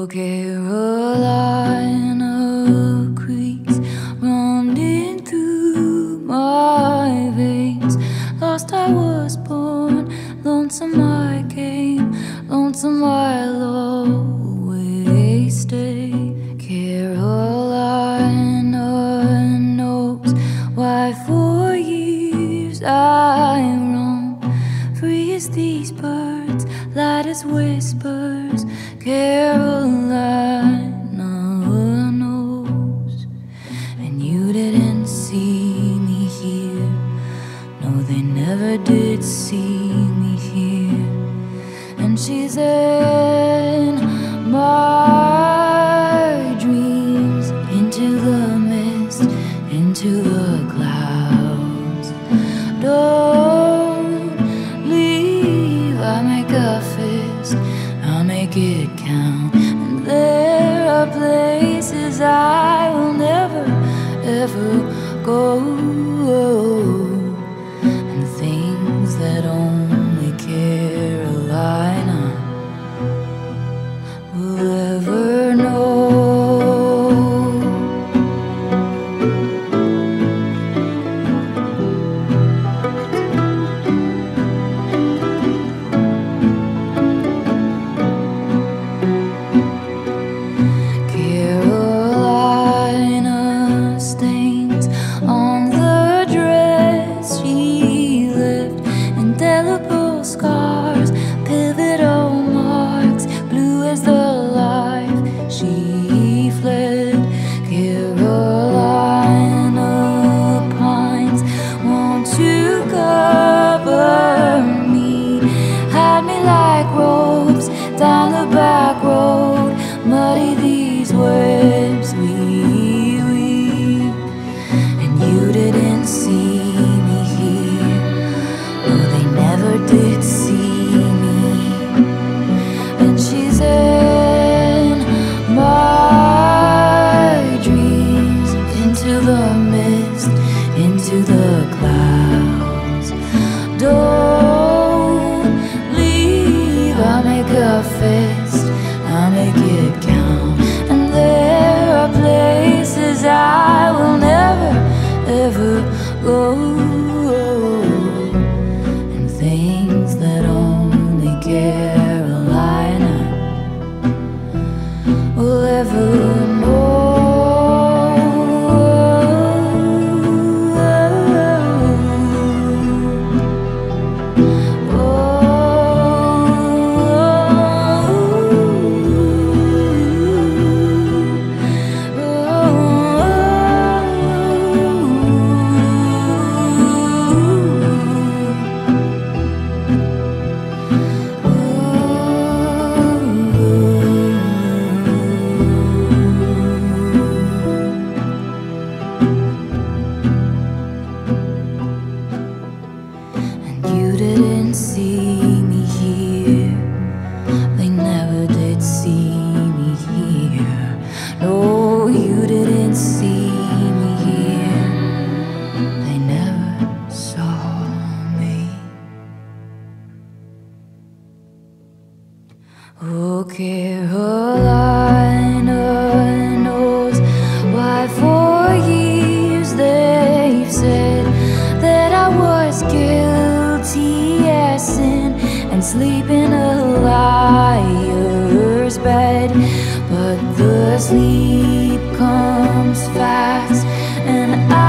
Carolina creeks running through my veins. Lost I was born, lonesome I came, lonesome I'll always stay. Carolina knows why for years I roam, free as these birds, light as whispers. Carolina knows. And you didn't see me here, no, they never did see me here. And she's in my dreams, into the mist, into the clouds. Don't leave, I make a fist, I'll make it count. And there are places I will never, ever go, and things that only Carolina will ever know. Carolina stains on the dress she left, indelible scars, pivotal marks, blue as the life she fled. Carolina pines, won't you cover me, hide me like ropes down the back road, muddy these webs we weave. And you didn't see me here, no, they never did see me. And she's in my dreams, into the mist, into the clouds. Don't leave, I'll make a fist, I'll make it count. And there are places I will never, ever go, and things that only Carolina will ever know. You didn't see me here, they never did see me here. No, you didn't see me here, they never saw me. Oh, Carolina knows why for years they've said that I was guilty as sin and sleep in a liar's bed. But the sleep comes fast, and